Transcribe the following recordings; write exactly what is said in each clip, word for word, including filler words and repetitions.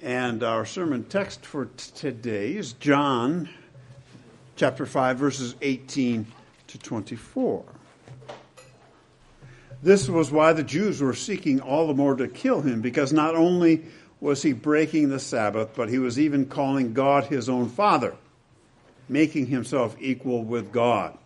And our sermon text for t- today is John chapter five, verses eighteen to twenty-four. This was why the Jews were seeking all the more to kill him, because not only was he breaking the Sabbath, but he was even calling God his own Father, making himself equal with God.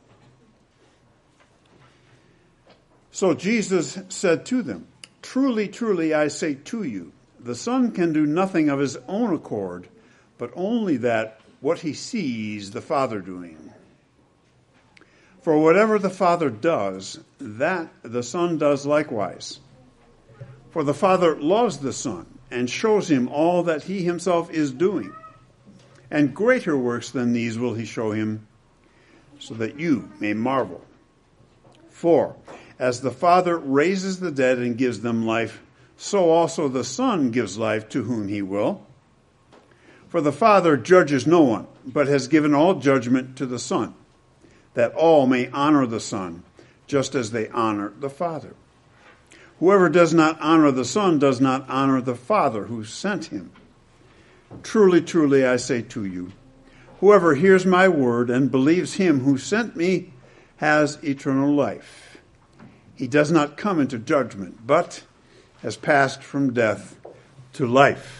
So Jesus said to them, "Truly, truly, I say to you, the Son can do nothing of his own accord, but only that what he sees the Father doing. For whatever the Father does, that the Son does likewise. For the Father loves the Son and shows him all that he himself is doing. And greater works than these will he show him, so that you may marvel. For as the Father raises the dead and gives them life, so also the Son gives life to whom he will. For the Father judges no one, but has given all judgment to the Son, that all may honor the Son, just as they honor the Father. Whoever does not honor the Son does not honor the Father who sent him. Truly, truly, I say to you, whoever hears my word and believes him who sent me has eternal life. He does not come into judgment, but has passed from death to life."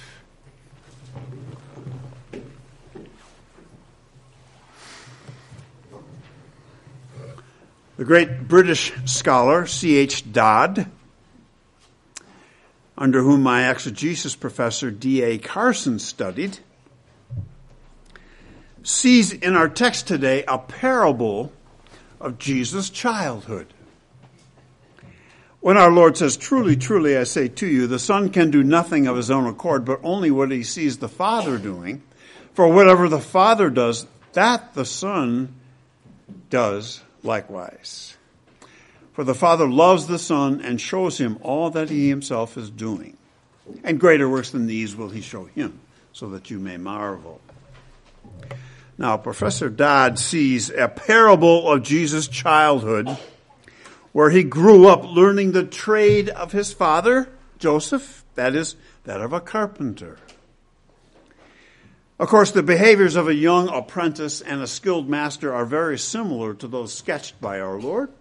The great British scholar C H Dodd, under whom my exegesis professor D A Carson studied, sees in our text today a parable of Jesus' childhood. When our Lord says, "Truly, truly, I say to you, the Son can do nothing of his own accord, but only what he sees the Father doing. For whatever the Father does, that the Son does likewise. For the Father loves the Son and shows him all that he himself is doing. And greater works than these will he show him, so that you may marvel." Now, Professor Dodd sees a parable of Jesus' childhood, where he grew up learning the trade of his father, Joseph, that is, that of a carpenter. Of course, the behaviors of a young apprentice and a skilled master are very similar to those sketched by our Lord.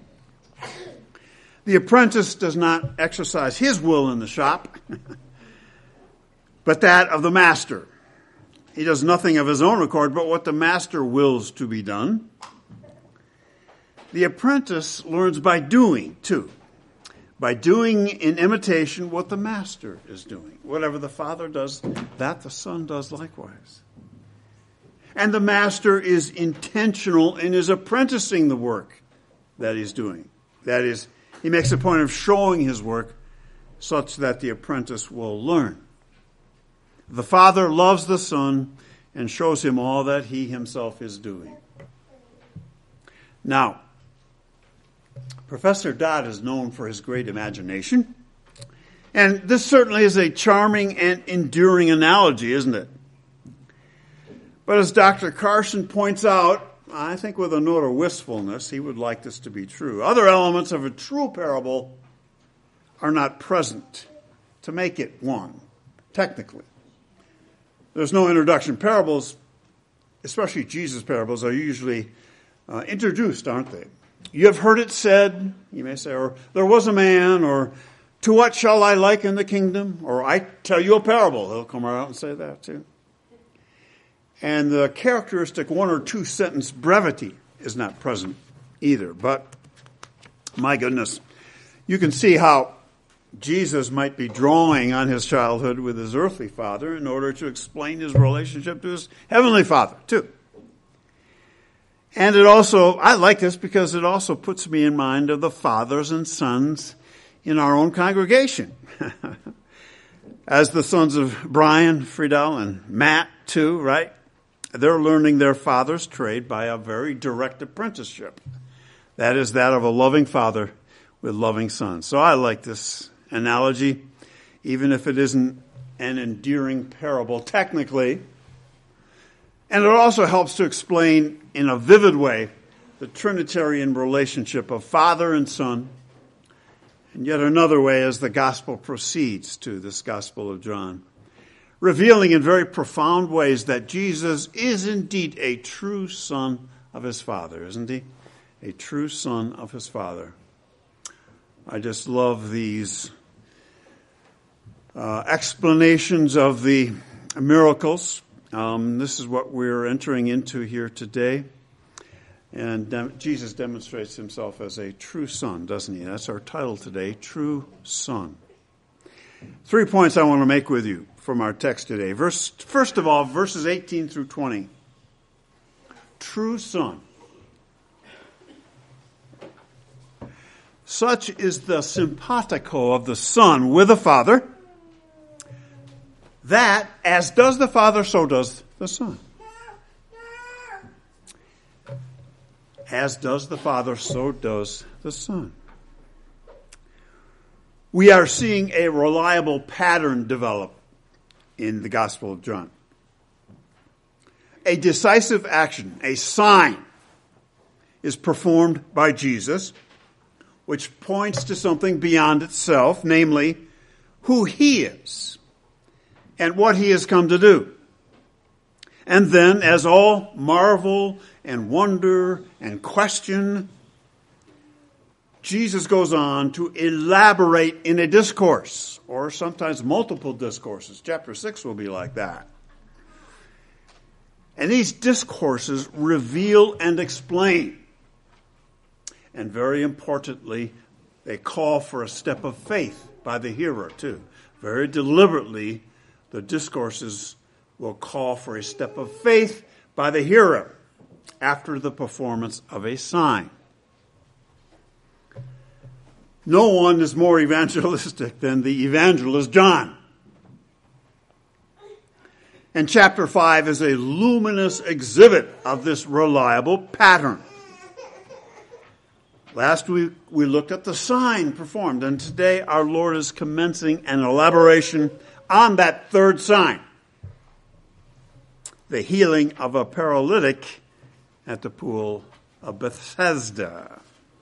The apprentice does not exercise his will in the shop, but that of the master. He does nothing of his own accord, but what the master wills to be done. The apprentice learns by doing, too. By doing in imitation what the master is doing. Whatever the Father does, that the Son does likewise. And the master is intentional in his apprenticing the work that he's doing. That is, he makes a point of showing his work such that the apprentice will learn. The Father loves the Son and shows him all that he himself is doing. Now, Professor Dodd is known for his great imagination, and this certainly is a charming and enduring analogy, isn't it? But as Doctor Carson points out, I think with a note of wistfulness, he would like this to be true. Other elements of a true parable are not present to make it one, technically. There's no introduction. Parables, especially Jesus' parables, are usually uh, introduced, aren't they? You have heard it said, you may say, or there was a man, or to what shall I liken the kingdom? Or I tell you a parable. He'll come right out and say that too. And the characteristic one or two sentence brevity is not present either. But, my goodness, you can see how Jesus might be drawing on his childhood with his earthly father in order to explain his relationship to his heavenly Father too. And it also, I like this because it also puts me in mind of the fathers and sons in our own congregation. As the sons of Brian, Friedel, and Matt too, right? They're learning their father's trade by a very direct apprenticeship. That is that of a loving father with loving sons. So I like this analogy, even if it isn't an endearing parable technically. And it also helps to explain in a vivid way the Trinitarian relationship of Father and Son. And yet another way as the gospel proceeds to this Gospel of John. revealing in very profound ways that Jesus is indeed a true son of his Father, isn't he? A true son of his Father. I just love these uh, explanations of the miracles. Um, this is what we're entering into here today. And dem- Jesus demonstrates himself as a true son, doesn't he? That's our title today, True Son. Three points I want to make with you from our text today. Verse, first of all, verses eighteen through twenty. True son. Such is the simpatico of the Son with the Father, that as does the Father, so does the Son. As does the Father, so does the Son. We are seeing a reliable pattern develop in the Gospel of John. A decisive action, a sign, is performed by Jesus, which points to something beyond itself, namely, who he is and what he has come to do. And then, as all marvel and wonder and question, Jesus goes on to elaborate in a discourse, or sometimes multiple discourses. Chapter six will be like that. And these discourses reveal and explain. And very importantly, they call for a step of faith by the hearer, too. Very deliberately, the discourses will call for a step of faith by the hearer after the performance of a sign. No one is more evangelistic than the evangelist John. And chapter five is a luminous exhibit of this reliable pattern. Last week we looked at the sign performed, and today our Lord is commencing an elaboration on that third sign, the healing of a paralytic at the pool of Bethesda.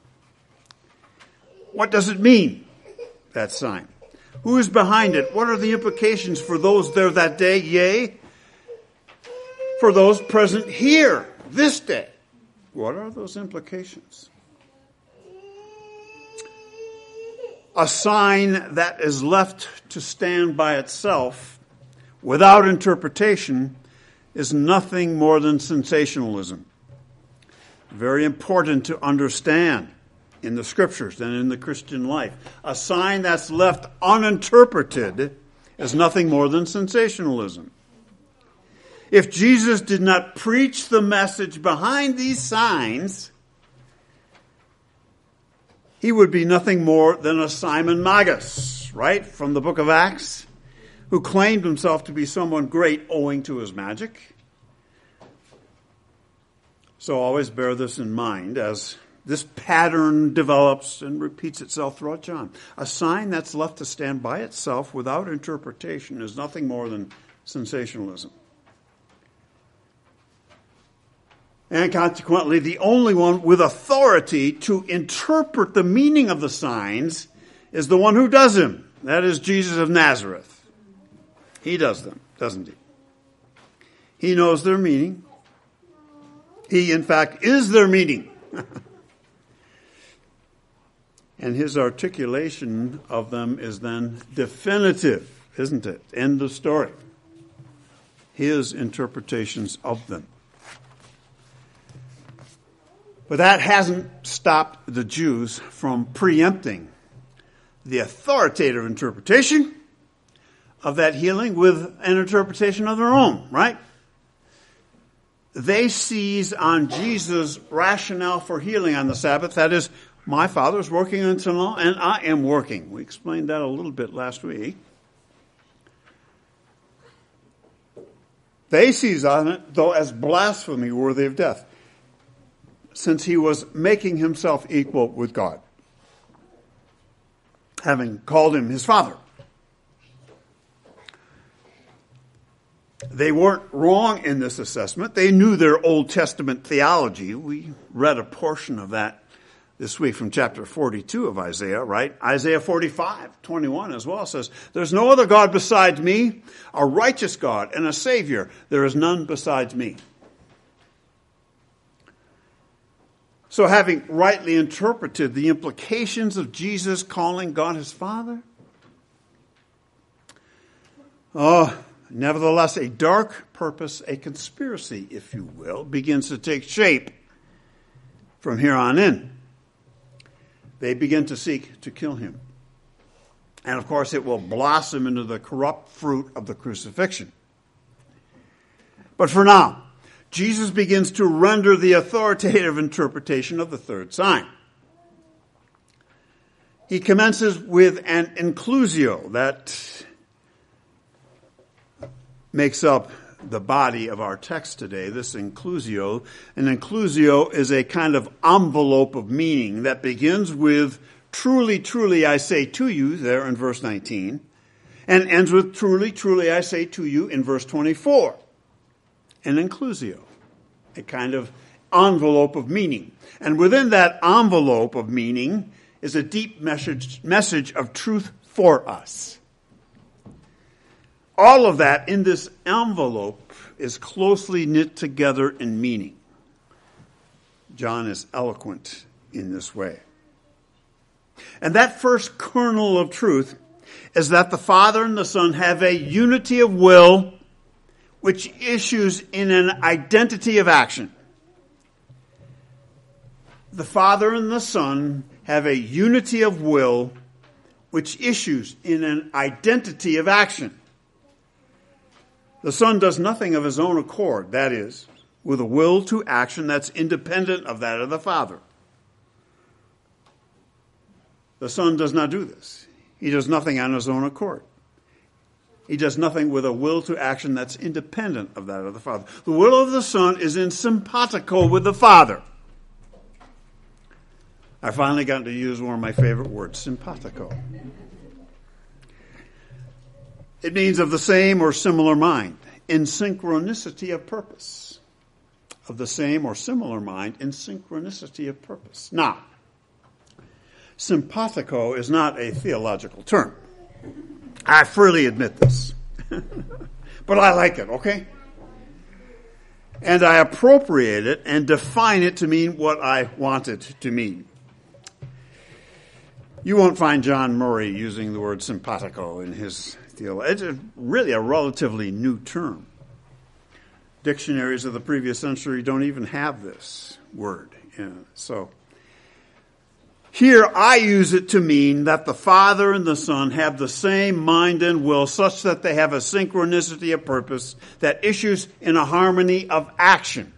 What does it mean, that sign? Who is behind it? What are the implications for those there that day, yea, for those present here, this day? What are those implications? A sign that is left to stand by itself without interpretation is nothing more than sensationalism. Very important to understand in the scriptures and in the Christian life. A sign that's left uninterpreted is nothing more than sensationalism. If Jesus did not preach the message behind these signs, he would be nothing more than a Simon Magus, right, from the book of Acts, who claimed himself to be someone great owing to his magic. So always bear this in mind as this pattern develops and repeats itself throughout John. A sign that's left to stand by itself without interpretation is nothing more than sensationalism. And consequently, the only one with authority to interpret the meaning of the signs is the one who does them. That is Jesus of Nazareth. He does them, doesn't he? He knows their meaning. He, in fact, is their meaning. And his articulation of them is then definitive, isn't it? End of story. His interpretations of them. But that hasn't stopped the Jews from preempting the authoritative interpretation of that healing with an interpretation of their own, right? They seize on Jesus' rationale for healing on the Sabbath. That is, my Father's working until now, and I am working. We explained that a little bit last week. They seize on it, though, as blasphemy worthy of death, since he was making himself equal with God, having called him his Father. They weren't wrong in this assessment. They knew their Old Testament theology. We read a portion of that this week from chapter forty-two of Isaiah, right? Isaiah forty-five, twenty-one as well says, there's no other God besides me, a righteous God and a Savior. There is none besides me. So having rightly interpreted the implications of Jesus calling God his Father, oh, nevertheless, a dark purpose, a conspiracy, if you will, begins to take shape from here on in. They begin to seek to kill him. And of course, it will blossom into the corrupt fruit of the crucifixion. But for now, Jesus begins to render the authoritative interpretation of the third sign. He commences with an inclusio that makes up the body of our text today, this inclusio. An inclusio is a kind of envelope of meaning that begins with, truly, truly, I say to you, there in verse nineteen, and ends with, truly, truly, I say to you, in verse twenty-four. An inclusio, a kind of envelope of meaning. And within that envelope of meaning is a deep message, message of truth for us. All of that in this envelope is closely knit together in meaning. John is eloquent in this way. And that first kernel of truth is that the Father and the Son have a unity of will which issues in an identity of action. The Father and the Son have a unity of will which issues in an identity of action. The Son does nothing of his own accord, that is, with a will to action that's independent of that of the Father. The Son does not do this. He does nothing on his own accord. He does nothing with a will to action that's independent of that of the Father. The will of the Son is in simpatico with the Father. I finally got to use one of my favorite words, simpatico. It means of the same or similar mind, in synchronicity of purpose. Of the same or similar mind, in synchronicity of purpose. Now, simpatico is not a theological term. I freely admit this. But I like it, okay? And I appropriate it and define it to mean what I want it to mean. You won't find John Murray using the word simpatico in his theology. It's a, really a relatively new term. Dictionaries of the previous century don't even have this word. Yeah, so here I use it to mean that the Father and the Son have the same mind and will such that they have a synchronicity of purpose that issues in a harmony of action.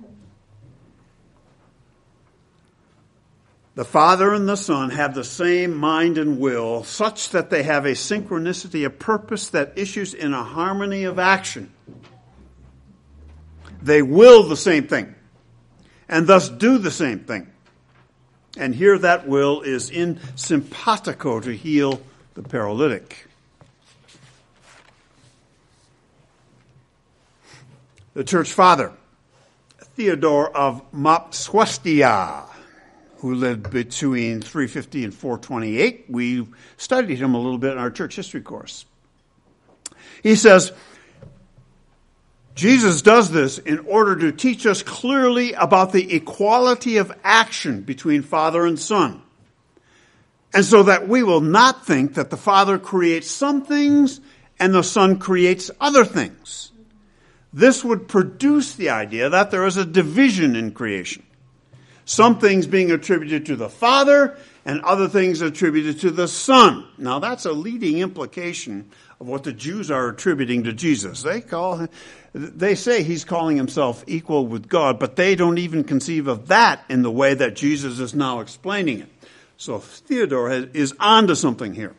The Father and the Son have the same mind and will such that they have a synchronicity of purpose that issues in a harmony of action. They will the same thing and thus do the same thing. And here that will is in simpatico to heal the paralytic. The church father, Theodore of Mopsuestia, who lived between three fifty and four twenty-eight. We studied him a little bit in our church history course. He says, Jesus does this in order to teach us clearly about the equality of action between Father and Son. And so that we will not think that the Father creates some things and the Son creates other things. This would produce the idea that there is a division in creation. Some things being attributed to the Father and other things attributed to the Son. Now that's a leading implication of what the Jews are attributing to Jesus. They call, they say he's calling himself equal with God, but they don't even conceive of that in the way that Jesus is now explaining it. So Theodore is onto something here.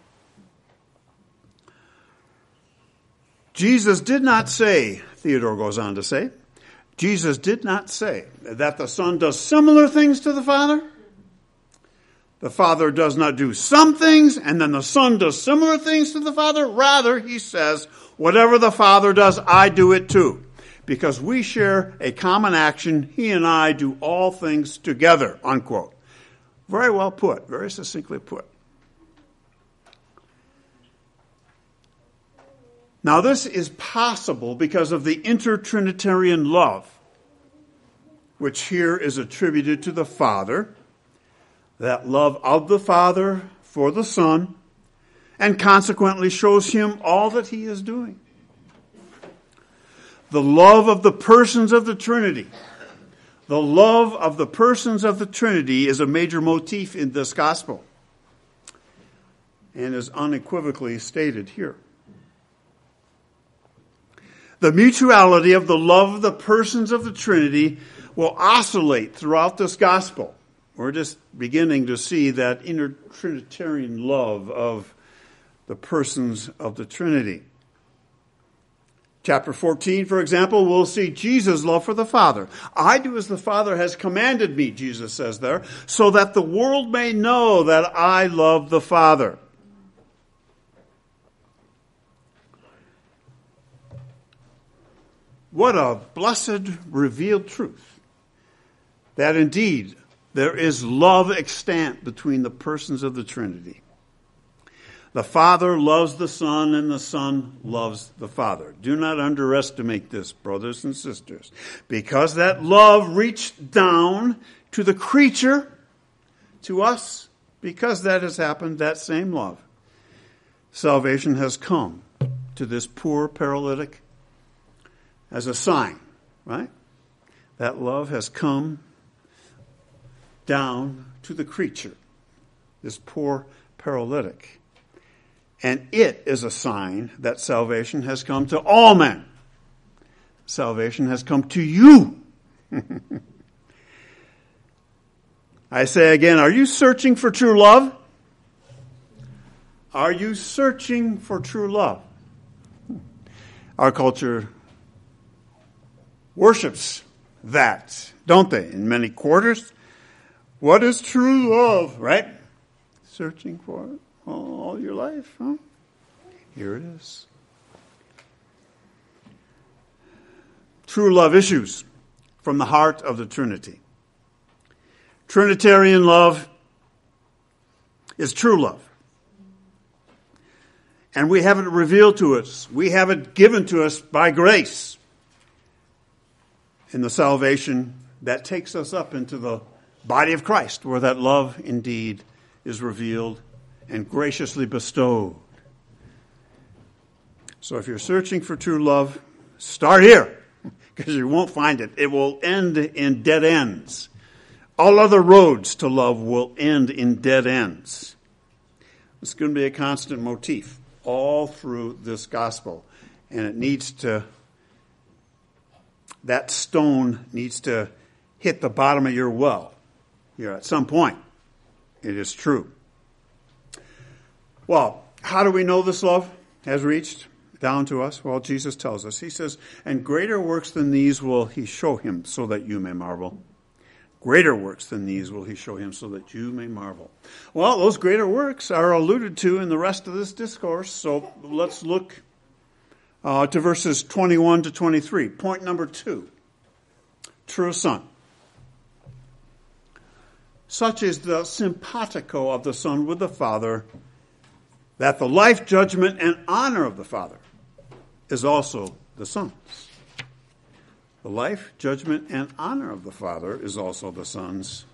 Jesus did not say, Theodore goes on to say, Jesus did not say that the Son does similar things to the Father. The Father does not do some things, and then the Son does similar things to the Father. Rather, he says, whatever the Father does, I do it too. Because we share a common action, he and I do all things together, unquote. Very well put, very succinctly put. Now, this is possible because of the intertrinitarian love, which here is attributed to the Father, that love of the Father for the Son, and consequently shows him all that he is doing. The love of the persons of the Trinity. The love of the persons of the Trinity is a major motif in this gospel and is unequivocally stated here. The mutuality of the love of the persons of the Trinity will oscillate throughout this gospel. We're just beginning to see that intertrinitarian love of the persons of the Trinity. Chapter fourteen, for example, we'll see Jesus' love for the Father. I do as the Father has commanded me, Jesus says there, so that the world may know that I love the Father. What a blessed revealed truth, that indeed there is love extant between the persons of the Trinity. The Father loves the Son, and the Son loves the Father. Do not underestimate this, brothers and sisters, because that love reached down to the creature, to us, because that has happened, that same love. Salvation has come to this poor paralytic as a sign, right? That love has come down to the creature, this poor paralytic. And it is a sign that salvation has come to all men. Salvation has come to you. I say again, are you searching for true love? Are you searching for true love? Our culture worships that, don't they, in many quarters? What is true love, right? Searching for it all your life, huh? Here it is. True love issues from the heart of the Trinity. Trinitarian love is true love. And we have it revealed to us. We have it given to us by grace in the salvation that takes us up into the body of Christ, where that love indeed is revealed and graciously bestowed. So if you're searching for true love, start here, because you won't find it. It will end in dead ends. All other roads to love will end in dead ends. It's going to be a constant motif all through this gospel. And it needs to, that stone needs to hit the bottom of your well here at some point. It is true. Well, how do we know this love has reached down to us? Well, Jesus tells us. He says, and greater works than these will he show him, so that you may marvel. Greater works than these will he show him, so that you may marvel. Well, those greater works are alluded to in the rest of this discourse, so let's look uh, to verses twenty-one to twenty-three. Point number two, true Son. Such is the simpatico of the Son with the Father, that the life, judgment, and honor of the Father is also the Son's. The life, judgment, and honor of the Father is also the Son's.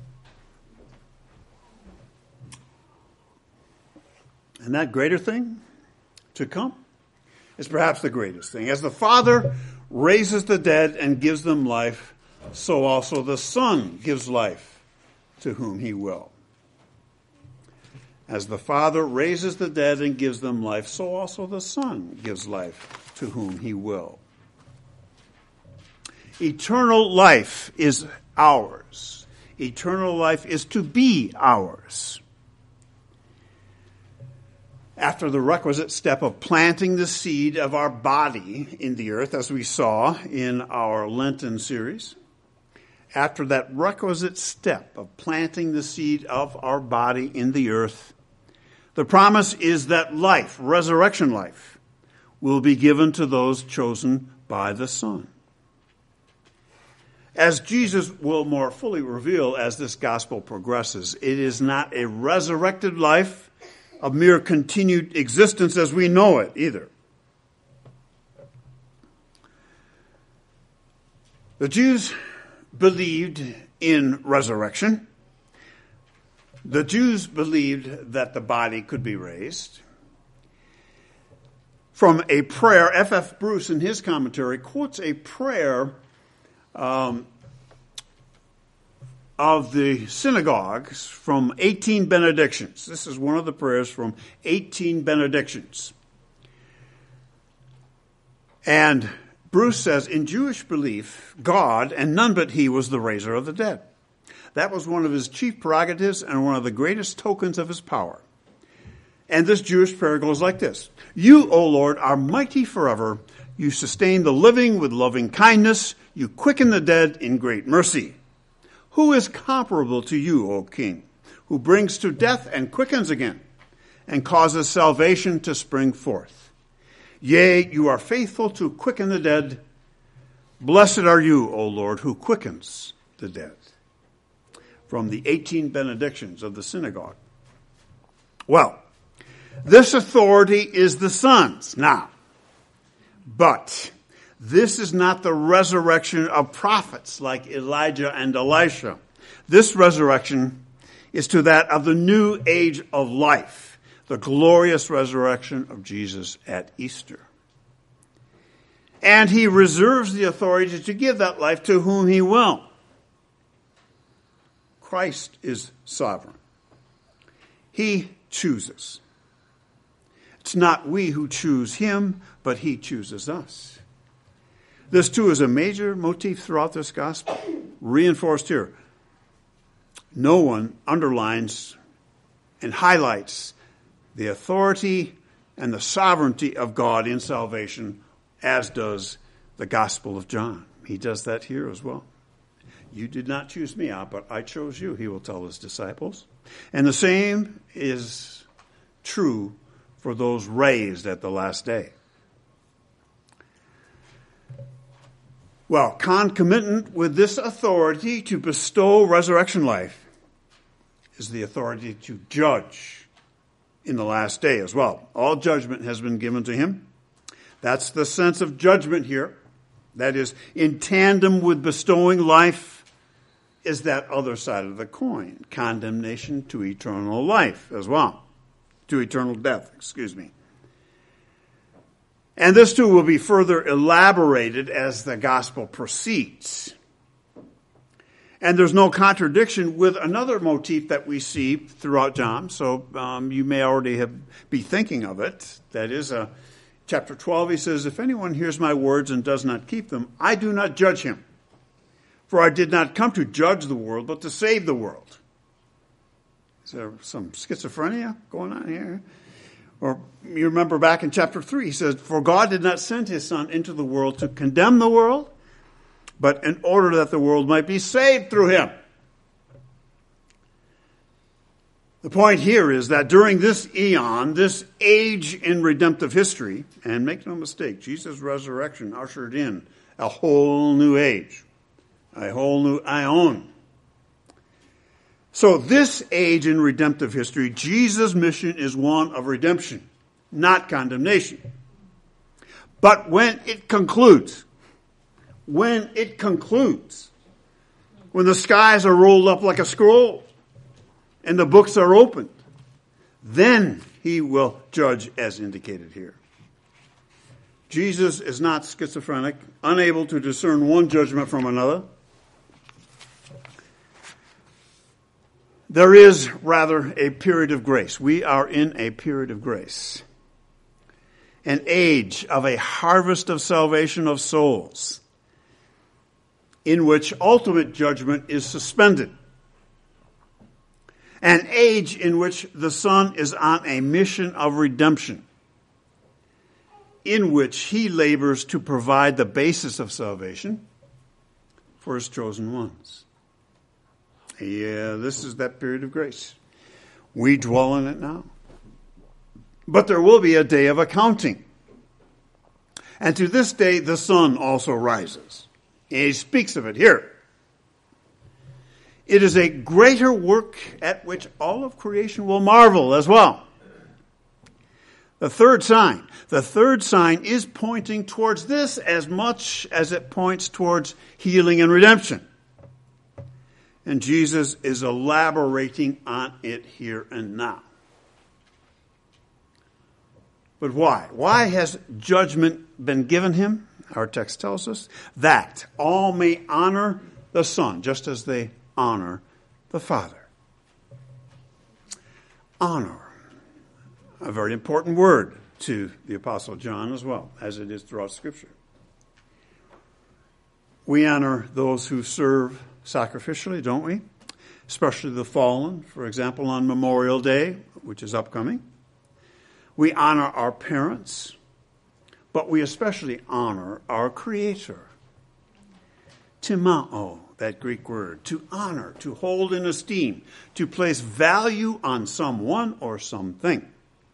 And that greater thing to come is perhaps the greatest thing. As the Father raises the dead and gives them life, so also the Son gives life to whom he will. As the Father raises the dead and gives them life, so also the Son gives life to whom he will. Eternal life is ours. Eternal life is to be ours. After the requisite step of planting the seed of our body in the earth, as we saw in our Lenten series, after that requisite step of planting the seed of our body in the earth, the promise is that life, resurrection life, will be given to those chosen by the Son. As Jesus will more fully reveal as this gospel progresses, it is not a resurrected life, a mere continued existence as we know it either. The Jews believed in resurrection. The Jews believed that the body could be raised. From a prayer, F F Bruce in his commentary quotes a prayer um, of the synagogues from eighteen benedictions. This is one of the prayers from eighteen benedictions. And Bruce says, in Jewish belief, God, and none but he, was the raiser of the dead. That was one of his chief prerogatives and one of the greatest tokens of his power. And this Jewish prayer goes like this. You, O Lord, are mighty forever. You sustain the living with loving kindness. You quicken the dead in great mercy. Who is comparable to you, O King, who brings to death and quickens again, and causes salvation to spring forth? Yea, you are faithful to quicken the dead. Blessed are you, O Lord, who quickens the dead. From the eighteen benedictions of the synagogue. Well, this authority is the Son's now. But this is not the resurrection of prophets like Elijah and Elisha. This resurrection is to that of the new age of life, the glorious resurrection of Jesus at Easter. And he reserves the authority to give that life to whom he will. Christ is sovereign. He chooses. It's not we who choose him, but he chooses us. This, too, is a major motif throughout this gospel, reinforced here. No one underlines and highlights the authority and the sovereignty of God in salvation, as does the Gospel of John. He does that here as well. You did not choose me, but I chose you, he will tell his disciples. And the same is true for those raised at the last day. Well, concomitant with this authority to bestow resurrection life is the authority to judge in the last day as well. All judgment has been given to him. That's the sense of judgment here. That is, in tandem with bestowing life is that other side of the coin, condemnation to eternal life as well, to eternal death, excuse me. And this too will be further elaborated as the gospel proceeds. And there's no contradiction with another motif that we see throughout John, so um, you may already have be thinking of it. That is, uh, chapter twelve, he says, if anyone hears my words and does not keep them, I do not judge him. For I did not come to judge the world, but to save the world. Is there some schizophrenia going on here? Or you remember back in chapter three, he says, for God did not send his Son into the world to condemn the world, but in order that the world might be saved through him. The point here is that during this eon, this age in redemptive history, and make no mistake, Jesus' resurrection ushered in a whole new age, a whole new aion. So this age in redemptive history, Jesus' mission is one of redemption, not condemnation. But when it concludes, when it concludes, when the skies are rolled up like a scroll and the books are opened, then he will judge as indicated here. Jesus is not schizophrenic, unable to discern one judgment from another. There is, rather, a period of grace. We are in a period of grace. An age of a harvest of salvation of souls, in which ultimate judgment is suspended. An age in which the Son is on a mission of redemption, in which he labors to provide the basis of salvation for his chosen ones. Yeah, this is that period of grace. We dwell in it now. But there will be a day of accounting. And to this day, the sun also rises. And he speaks of it here It is a greater work at which all of creation will marvel as well. The third sign. The third sign is pointing towards this as much as it points towards healing and redemption. And Jesus is elaborating on it here and now. But why? Why has judgment been given him? Our text tells us that all may honor the Son, just as they honor the Father. Honor. A very important word to the Apostle John as well, as it is throughout Scripture. We honor those who serve sacrificially, don't we? Especially the fallen, for example, on Memorial Day, which is upcoming. We honor our parents, but we especially honor our Creator. Timao, that Greek word, to honor, to hold in esteem, to place value on someone or something.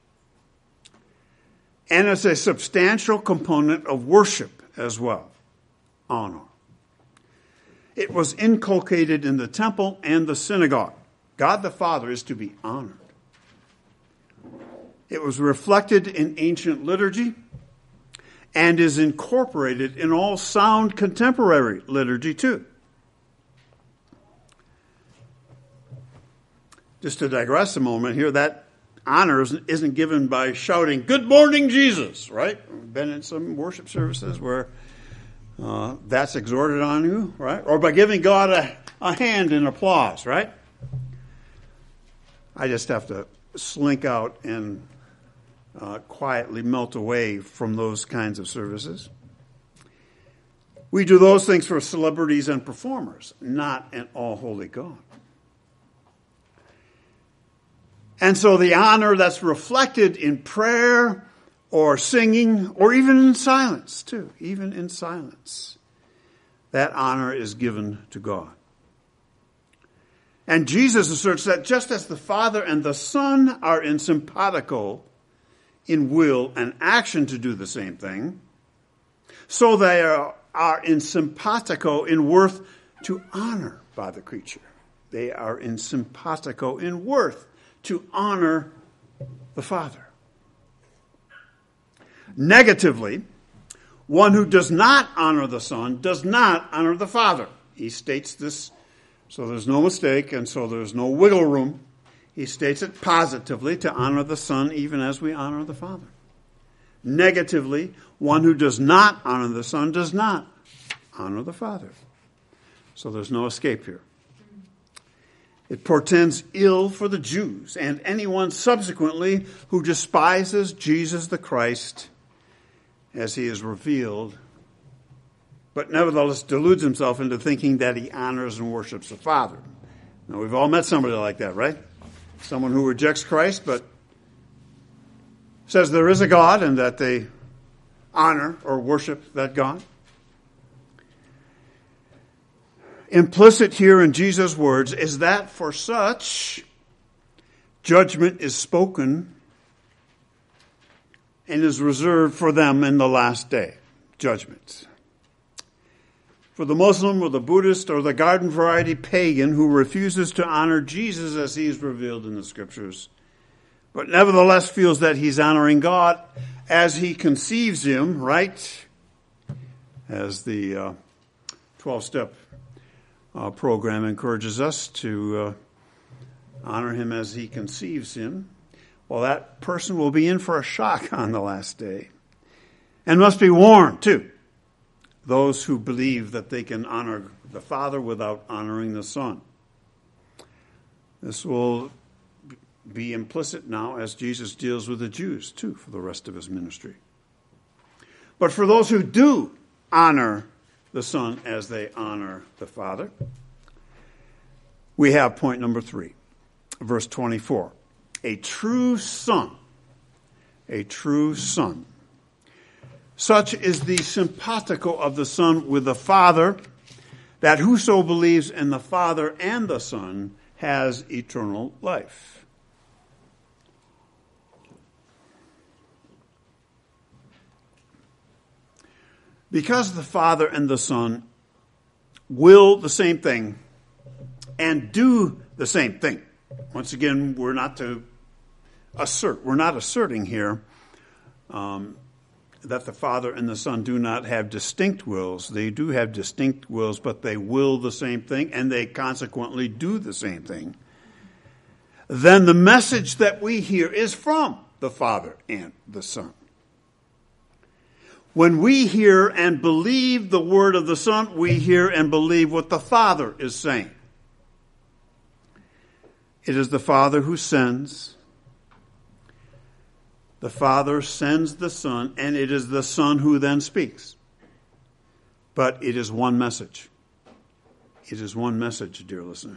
And it's a substantial component of worship as well, honor. It was inculcated in the temple and the synagogue. God the Father is to be honored. It was reflected in ancient liturgy and is incorporated in all sound contemporary liturgy too. Just to digress a moment here, that honor isn't given by shouting, "Good morning, Jesus," right? We've been in some worship services where uh, that's exhorted on you, right? Or by giving God a, a hand in applause, right? I just have to slink out and uh, quietly melt away from those kinds of services. We do those things for celebrities and performers, not an all-holy God. And so the honor that's reflected in prayer or singing or even in silence too, even in silence, that honor is given to God. And Jesus asserts that just as the Father and the Son are in simpatico in will and action to do the same thing, so they are, are in simpatico in worth to honor by the creature. They are in simpatico in worth to honor the Father. Negatively, one who does not honor the Son does not honor the Father. He states this so there's no mistake and so there's no wiggle room. He states it positively, to honor the Son even as we honor the Father. Negatively, one who does not honor the Son does not honor the Father. So there's no escape here. It portends ill for the Jews and anyone subsequently who despises Jesus the Christ as he is revealed, but nevertheless deludes himself into thinking that he honors and worships the Father. Now, we've all met somebody like that, right? Someone who rejects Christ but says there is a God and that they honor or worship that God. Implicit here in Jesus' words is that for such, judgment is spoken and is reserved for them in the last day. Judgment. For the Muslim or the Buddhist or the garden variety pagan who refuses to honor Jesus as he is revealed in the Scriptures, but nevertheless feels that he's honoring God as he conceives him, right? As the uh, twelve-step Uh, program encourages us to uh, honor him as he conceives him. Well, that person will be in for a shock on the last day and must be warned too. Those who believe that they can honor the Father without honoring the Son. This will be implicit now as Jesus deals with the Jews too for the rest of his ministry. But for those who do honor the Son as they honor the Father, we have point number three, verse twenty-four. A true son, a true son. Such is the simpatico of the Son with the Father, that whoso believes in the Father and the Son has eternal life. Because the Father and the Son will the same thing and do the same thing. Once again, we're not to assert, we're not asserting here um, that the Father and the Son do not have distinct wills. They do have distinct wills, but they will the same thing, and they consequently do the same thing. Then the message that we hear is from the Father and the Son. When we hear and believe the word of the Son, we hear and believe what the Father is saying. It is the Father who sends. The Father sends the Son, and it is the Son who then speaks. But it is one message. It is one message, dear listener.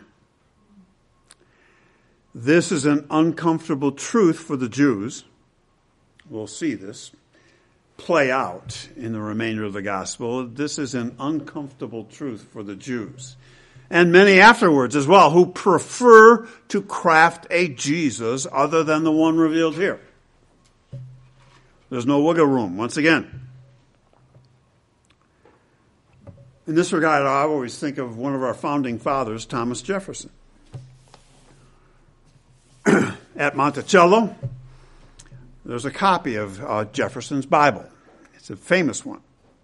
This is an uncomfortable truth for the Jews. We'll see this play out in the remainder of the gospel. This is an uncomfortable truth for the Jews. And many afterwards as well, who prefer to craft a Jesus other than the one revealed here. There's no wiggle room, once again. In this regard, I always think of one of our founding fathers, Thomas Jefferson. At Monticello, there's a copy of uh, Jefferson's Bible. It's a famous one.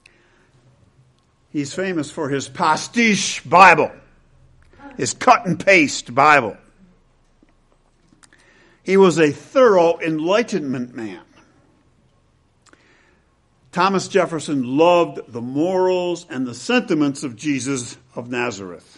He's famous for his pastiche Bible, his cut and paste Bible. He was a thorough Enlightenment man. Thomas Jefferson loved the morals and the sentiments of Jesus of Nazareth.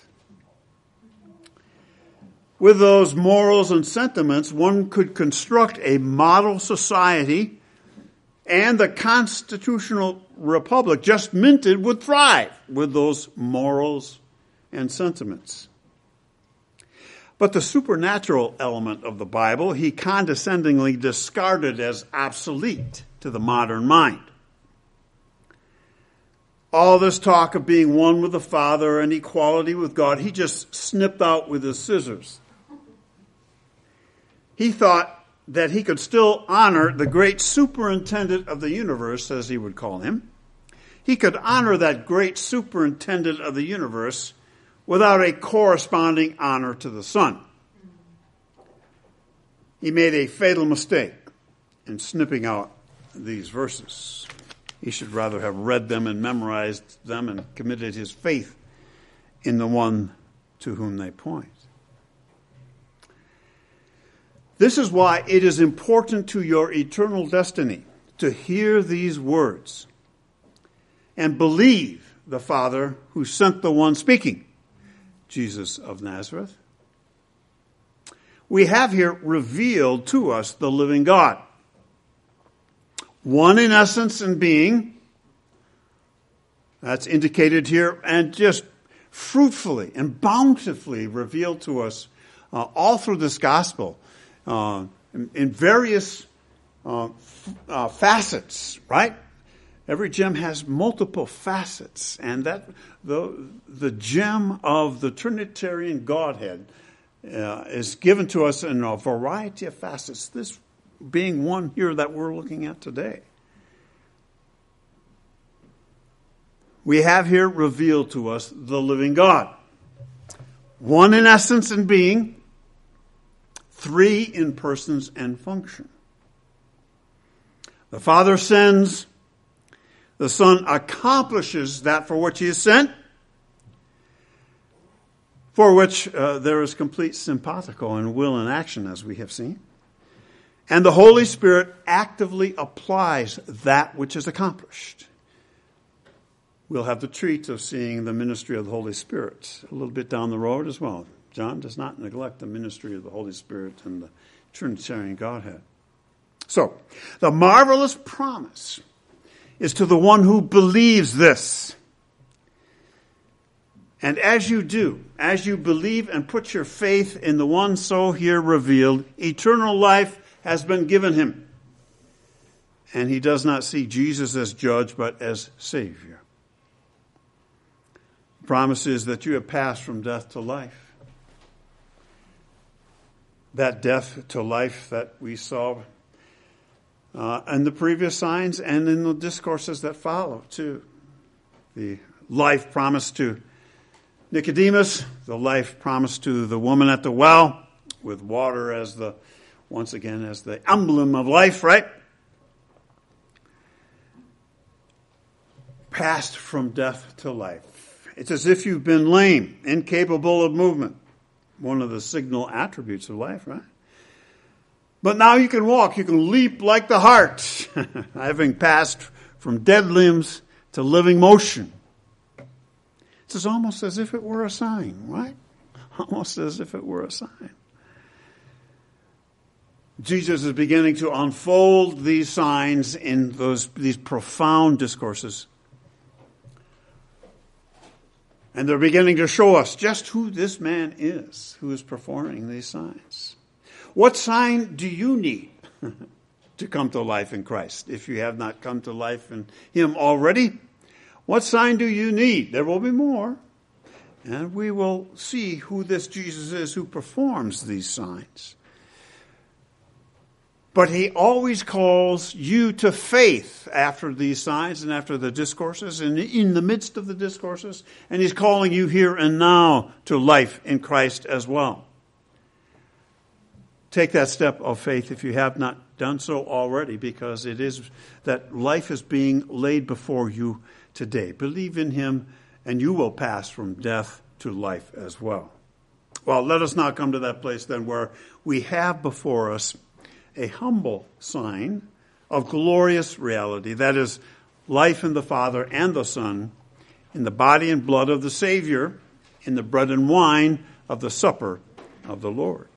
With those morals and sentiments, one could construct a model society, and the constitutional republic just minted would thrive with those morals and sentiments. But the supernatural element of the Bible he condescendingly discarded as obsolete to the modern mind. All this talk of being one with the Father and equality with God, he just snipped out with his scissors. He thought that he could still honor the great superintendent of the universe, as he would call him. He could honor that great superintendent of the universe without a corresponding honor to the Son. He made a fatal mistake in snipping out these verses. He should rather have read them and memorized them and committed his faith in the one to whom they point. This is why it is important to your eternal destiny to hear these words and believe the Father who sent the one speaking, Jesus of Nazareth. We have here revealed to us the living God, one in essence and being. That's indicated here, and just fruitfully and bountifully revealed to us uh, all through this gospel. Uh, in, in various uh, f- uh, facets, right? Every gem has multiple facets, and that the the gem of the Trinitarian Godhead uh, is given to us in a variety of facets. This being one here that we're looking at today. We have here revealed to us the living God, one in essence and being. Three in persons and function. The Father sends, the Son accomplishes that for which he is sent, for which uh, there is complete simpatico and will and action, as we have seen. And the Holy Spirit actively applies that which is accomplished. We'll have the treat of seeing the ministry of the Holy Spirit a little bit down the road as well. John does not neglect the ministry of the Holy Spirit and the Trinitarian Godhead. So, the marvelous promise is to the one who believes this. And as you do, as you believe and put your faith in the one so here revealed, eternal life has been given him. And he does not see Jesus as judge, but as Savior. The promise is that you have passed from death to life. That death to life that we saw uh, in the previous signs and in the discourses that follow, too. The life promised to Nicodemus, the life promised to the woman at the well, with water as the, once again, as the emblem of life, right? Passed from death to life. It's as if you've been lame, incapable of movement. One of the signal attributes of life, right? But now you can walk, you can leap like the hart, having passed from dead limbs to living motion. It's almost as if it were a sign, right? Almost as if it were a sign. Jesus is beginning to unfold these signs in those these profound discourses. And they're beginning to show us just who this man is who is performing these signs. What sign do you need to come to life in Christ? If you have not come to life in Him already, what sign do you need? There will be more. And we will see who this Jesus is who performs these signs. But He always calls you to faith after these signs and after the discourses and in the midst of the discourses. And He's calling you here and now to life in Christ as well. Take that step of faith if you have not done so already, because it is that life is being laid before you today. Believe in Him and you will pass from death to life as well. Well, let us now come to that place then where we have before us a humble sign of glorious reality. That is life in the Father and the Son, in the body and blood of the Savior, in the bread and wine of the supper of the Lord.